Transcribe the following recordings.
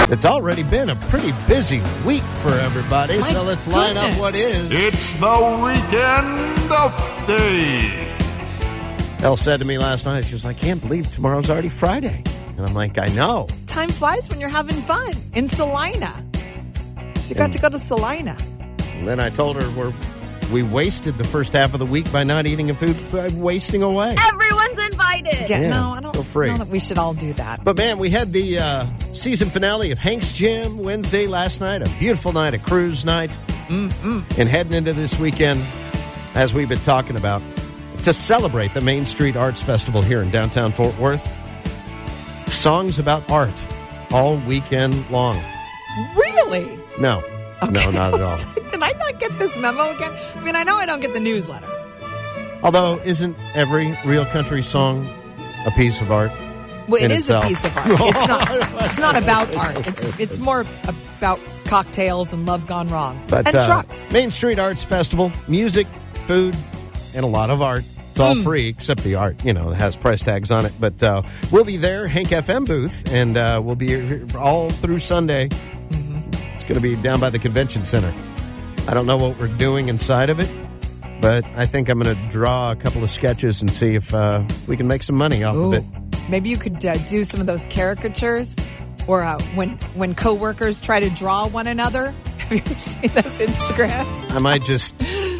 It's already been a pretty busy week for everybody, so let's line up what is. It's the Weekend Update. Elle said to me last night, she was like, I can't believe tomorrow's already Friday. And I'm like, I know. Time flies when you're having fun in Salina. She got to go to Salina. And then I told her we wasted the first half of the week by not eating a food, wasting away. Everyone's invited. Yeah, no, I don't feel free. know that we should all do that. But man, we had the season finale of Hank's Gym Wednesday last night. A beautiful night, a cruise night. And heading into this weekend, as we've been talking about, to celebrate the Main Street Arts Festival here in downtown Fort Worth. Songs about art all weekend long. Really? No. Okay. No, not at all. Did I not get this memo again? I mean, I know I don't get the newsletter. Although, isn't every real country song a piece of art? Well, it is itself? a piece of art. It's not about art. It's more about cocktails and love gone wrong. But, and trucks. Main Street Arts Festival, music, food, and a lot of art. It's all free except the art, it has price tags on it. But we'll be there, Hank FM booth, and we'll be here all through Sunday. It's going to be down by the convention center. I don't know what we're doing inside of it, but I think I'm going to draw a couple of sketches and see if we can make some money off of it. Maybe you could do some of those caricatures, or when coworkers try to draw one another. Have you ever seen those Instagrams? I might just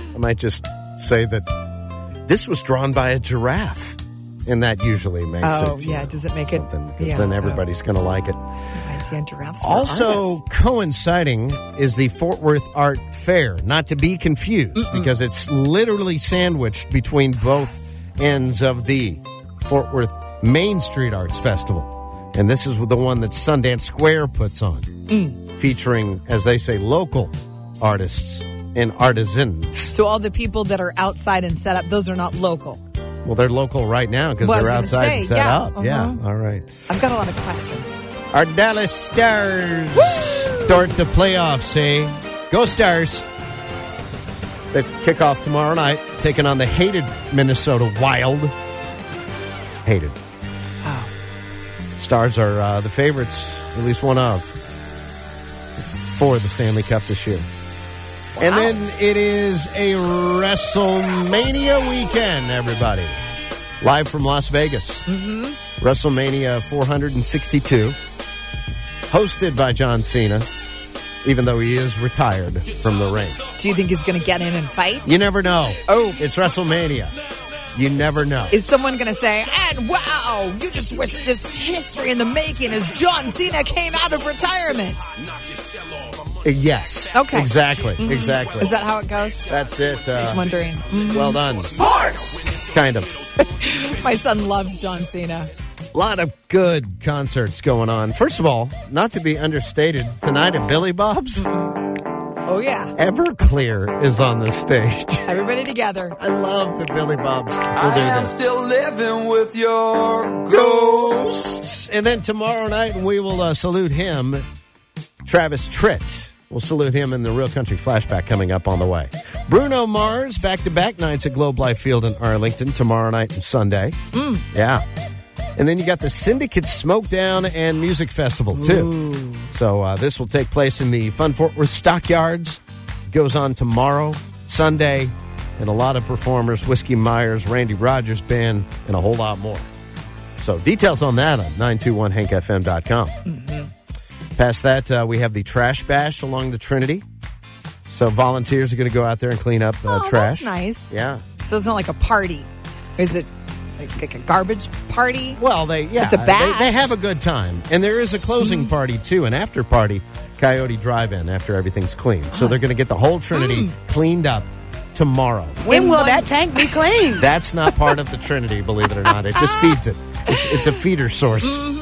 say that this was drawn by a giraffe, and that usually makes it. Oh, yeah. Does it make it? Because then everybody's going to like it. Giraffes were Also artists. coinciding is the Fort Worth Art Fair, not to be confused, because it's literally sandwiched between both ends of the Fort Worth Main Street Arts Festival. And this is the one that Sundance Square puts on, featuring, as they say, local artists and artisans. So all the people that are outside and set up, those are not local. Well, they're local right now because they're outside and set up. Yeah, all right. I've got a lot of questions. Our Dallas Stars start the playoffs, eh? Go Stars. They kick off tomorrow night, taking on the hated Minnesota Wild. Hated. Oh. Stars are the favorites, at least one of, for the Stanley Cup this year. Wow. And then it is a WrestleMania weekend, everybody. Live from Las Vegas. WrestleMania 462. Hosted by John Cena, even though he is retired from the ring. Do you think he's going to get in and fight? You never know. Oh. It's WrestleMania. You never know. Is someone going to say, and wow, you just witnessed history in the making as John Cena came out of retirement? Yes. Okay. Exactly. Exactly. Is that how it goes? That's it. Just wondering. Well done. Sports! Kind of. My son loves John Cena. A lot of good concerts going on. First of all, not to be understated, tonight at Billy Bob's, Oh, yeah. Everclear is on the stage. Everybody together. I love the Billy Bob's. I am still living with your Ghosts. And then tomorrow night, we will salute him, Travis Tritt. We'll salute him in the Real Country Flashback coming up on the way. Bruno Mars, back-to-back nights at Globe Life Field in Arlington, tomorrow night and Sunday. Yeah. And then you got the Syndicate Smokedown and Music Festival, too. Ooh. So this will take place in the Fun Fort Worth Stockyards. Goes on tomorrow, Sunday, and a lot of performers, Whiskey Myers, Randy Rogers Band, and a whole lot more. So details on that on 921hankfm.com. Past that, we have the Trash Bash along the Trinity. So volunteers are going to go out there and clean up trash. That's nice. Yeah. So it's not like a party. Is it like a garbage party? Well, it's a bash. They have a good time. And there is a closing party, too, an after party, Coyote Drive-In, after everything's cleaned. So they're going to get the whole Trinity cleaned up tomorrow. When will that tank be clean? That's not part of the Trinity, believe it or not. It just feeds it. It's a feeder source.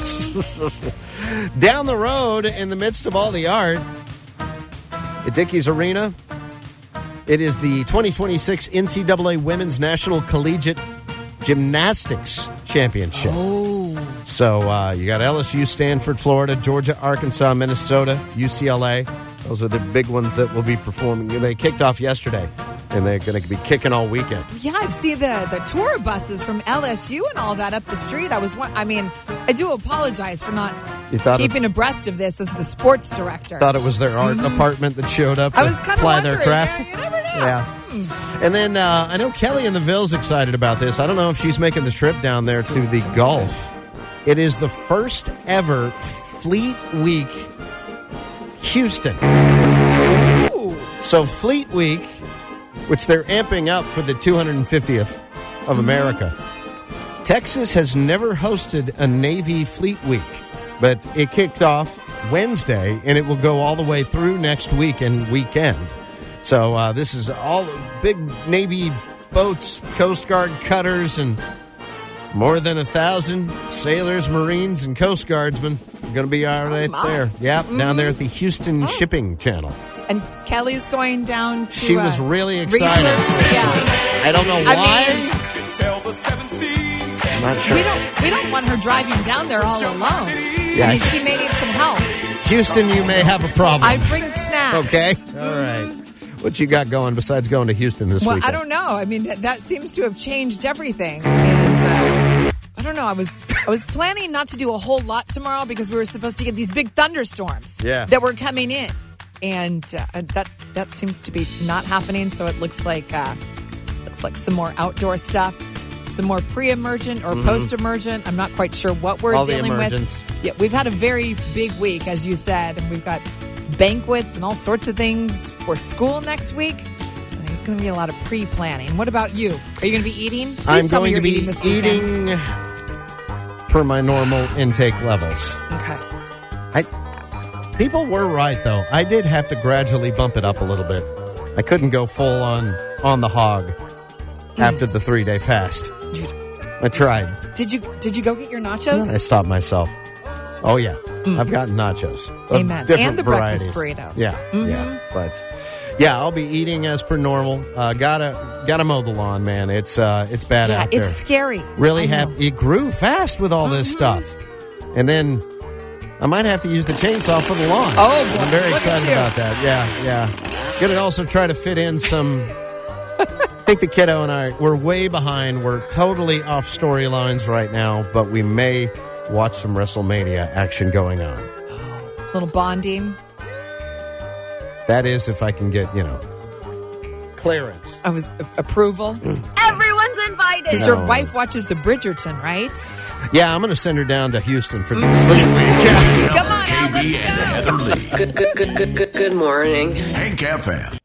Down the road, in the midst of all the art, at Dickies Arena, it is the 2026 NCAA Women's National Collegiate Gymnastics Championship. Oh. So you got LSU, Stanford, Florida, Georgia, Arkansas, Minnesota, UCLA. Those are the big ones that will be performing. They kicked off yesterday, and they're going to be kicking all weekend. Yeah, I've seen the tour buses from LSU and all that up the street. I do apologize for not You thought keeping abreast of this as the sports director. Thought it was their art department that showed up to I was kind of apply wondering. their craft. You never know. Yeah. And then I know Kelly in the Ville's excited about this. I don't know if she's making the trip down there to the Gulf. It is the first ever Fleet Week Houston. Ooh. So Fleet Week, which they're amping up for the 250th of America. Texas has never hosted a Navy Fleet Week, but it kicked off Wednesday, and it will go all the way through next week and weekend. So this is all big Navy boats, Coast Guard cutters, and more than 1,000 sailors, Marines, and Coast Guardsmen are going to be right there. Yep, down there at the Houston Shipping Channel. And Kelly's going down to She was really excited. research. Yeah. I don't know why. I'm not sure. We don't want her driving down there all alone. Yeah. I mean, she may need some help. Houston, you may have a problem. I bring snacks. Okay. All right. What you got going besides going to Houston this Well, weekend? I don't know. I mean, that seems to have changed everything. And I don't know. I was planning not to do a whole lot tomorrow because we were supposed to get these big thunderstorms that were coming in, and that seems to be not happening. So it looks like some more outdoor stuff, some more pre-emergent or post-emergent. I'm not quite sure what we're All dealing the with. emergents. Yeah, we've had a very big week, as you said, and we've got banquets and all sorts of things for school next week. There's going to be a lot of pre-planning. What about you? Are you going to be eating? Please I'm tell me going to you're be eating this weekend. eating per my normal intake levels. Okay. People were right, though. I did have to gradually bump it up a little bit. I couldn't go full on the hog after the 3-day fast. I tried. Did you go get your nachos? I stopped myself. Oh, yeah. I've gotten nachos. of Amen. different And the breakfast varieties. burritos. Yeah, yeah. But, yeah, I'll be eating as per normal. Gotta mow the lawn, man. It's bad Yeah, out there. it's scary. Really I know. it grew fast with all this stuff. And then I might have to use the chainsaw for the lawn. Oh, boy. I'm very Look at excited you. about that. Yeah. Gonna also try to fit in some. I think the kiddo and I, we're way behind. We're totally off storylines right now, but we may watch some WrestleMania action going on. Little bonding. That is if I can get, clearance. I was approval. Everyone's invited. Because your wife watches the Bridgerton, right? Yeah, I'm going to send her down to Houston for the Fleet Week. Come on, Al, KB and let's go. Heather Lee. Good morning. Hank FM.